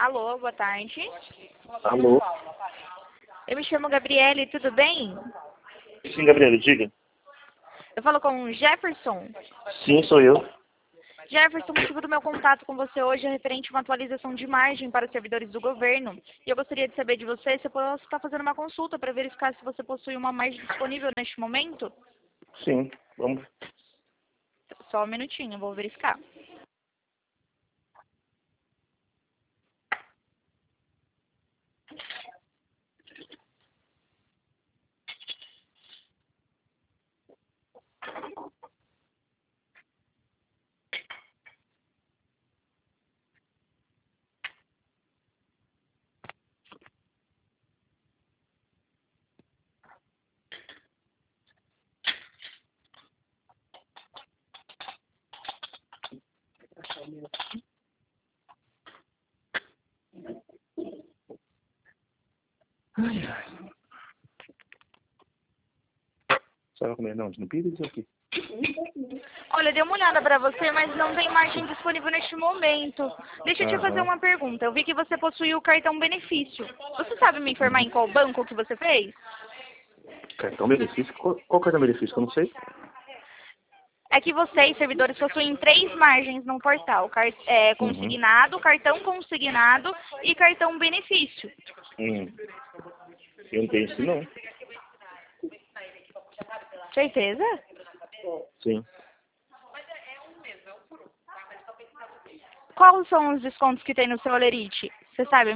Alô, boa tarde. Alô? Eu me chamo Gabriele, tudo bem? Sim, Gabriela, diga. Eu falo com o Jefferson. Sim, sou eu. Jefferson, o motivo do meu contato com você hoje é referente a uma atualização de margem para os servidores do governo. E eu gostaria de saber de você se eu posso estar fazendo uma consulta para verificar se você possui uma margem disponível neste momento. Sim, vamos. Só um minutinho, eu vou verificar. Ai, ai. Você vai comer? Não, não pira isso aqui. Olha, dei uma olhada para você, mas não tem margem disponível neste momento. Deixa eu te fazer uma pergunta. Eu vi que você possui o cartão benefício. Você sabe me informar em qual banco que você fez? Cartão benefício? Qual cartão benefício? Que eu não sei. É que vocês, servidores, possuem 3 margens no portal. Consignado, cartão consignado e cartão benefício. Eu não tenho isso, não. Certeza? Sim. Quais são os descontos que tem no seu Olerite? Você sabe